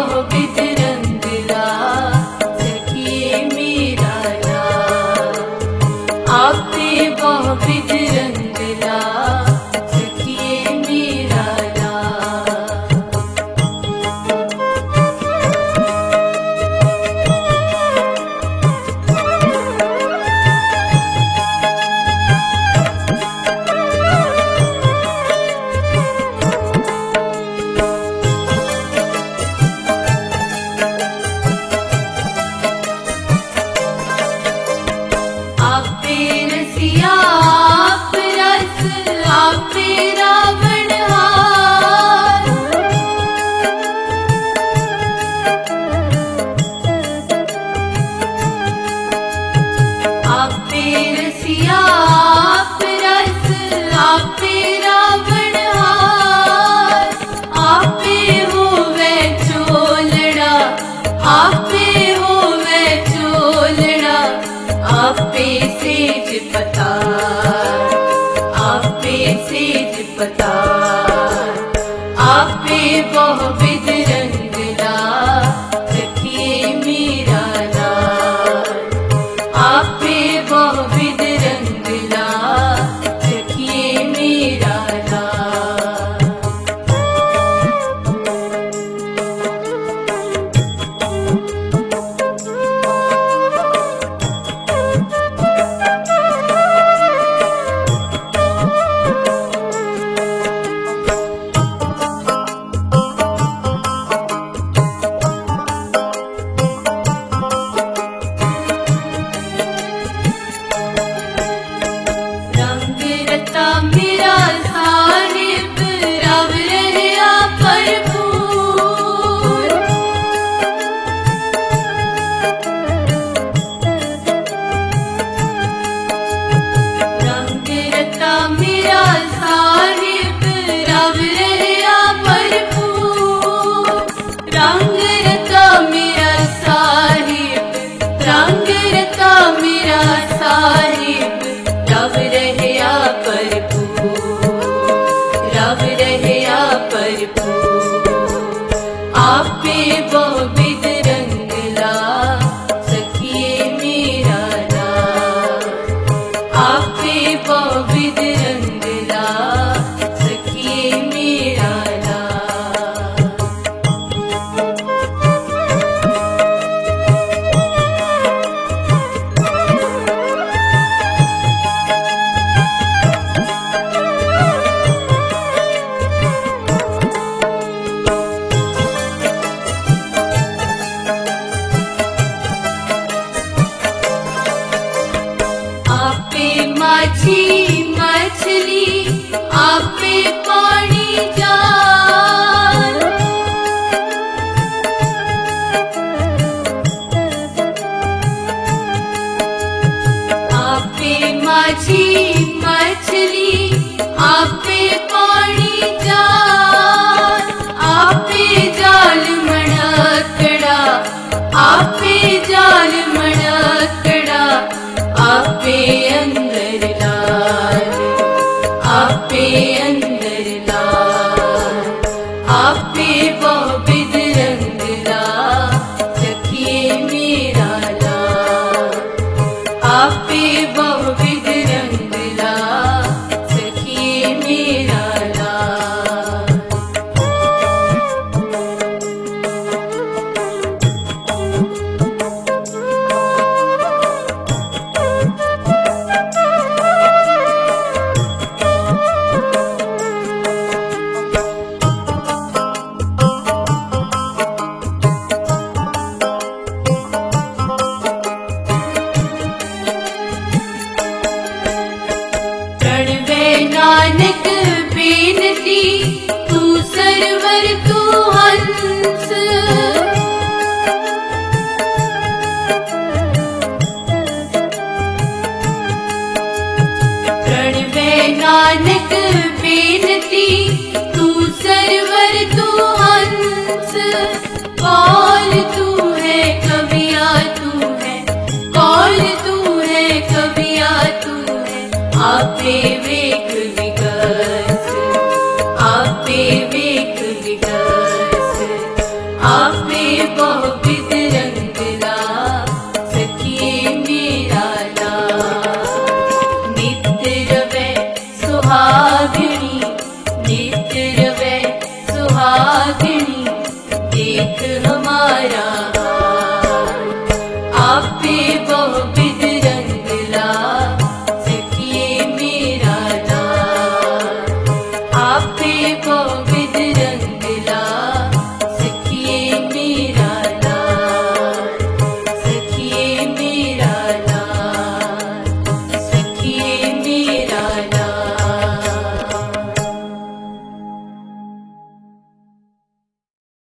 बहुविध रंगला सखिए मेरा लाल। आपे बहुविध रंगला सखिए मेरा लाल। आपे रसिया आप रस आपे रावण हार। आपे रसिया आप रस आपे रावण हार। आपे होवे चोलड़ा आपे होवे चोलड़ा आपे सेज पतार। आपे सेज पतार। आपे बहुविध रंगला सखिए मेरा लाल। आपे बहुविध रंगला सखिए मेरा लाल। रंग रता मेरा साहिब रव रहया भरपूर। रंग रता मेरा साहिब रव रहया भरपूर। रंग रता मेरा साहिब रंग रता मेरा साहिब रव रहया भरपूर। रव रहया भरपूर। आपे बहुविध रंगला सखिए मेरा लाल। आपे बहुविध रंगला सखिए मेरा लाल। आपे माछी मछली आपे पानी जाल। आपे माछी मछली आपे पानी जाल। आपे जाल मणकड़ा आपे जाल मणकड़ा आपे अंदर लाल। आपे अंदर लाल। आपे बहुविध रंगला सखिए मेरा लाल। आपे बहुविध रंगला सखिए मेरा लाल। प्रणवे नानक बेनती तू सरवर तू हंस। प्रणवे नानक बेनती तू सरवर तू हंस। कौल तू है कविया तू है कौल तू है कविया तू है। आपे वेग विगस आपे वेग विगस आपे बहु विध रंग ला, सखिए मेरा लाल। नित्य रवै सुहागिनी, नित्य रवै सुहागिनी,